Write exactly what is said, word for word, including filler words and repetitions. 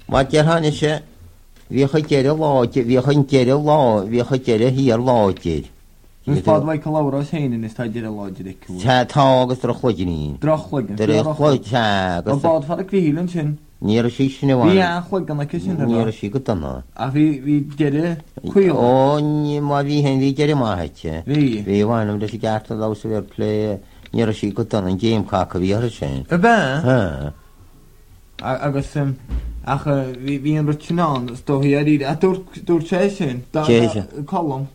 Má dearhanne sé bhí chu deire láide, bhí chun deire lá, bhí chu deire hí láidir. Nus fad mai calawr os hein yn ystod i'r logic i'r cwl. Tá tá agus ar chluiginí. Drochlig. Dar é chluid tá agus. Ond bod fad y gwil yn sy'n. Níor sí sinna bhhain. Bhí an chluig an le cysyn ar Níor sí go dana. A bhí bhí deire chwil. Ó, ní má bhí hen bhí deire maithte. Bhí. Bhí bhhainm de sí gata lá sa bhar plé níor sí go dana an géim caca bhí ar sin. Y be? Ha. Agus ym, ach bhí an rwtynán, sto hi ar i'r, a dwr tre sy'n. Che sy'n. Colwm.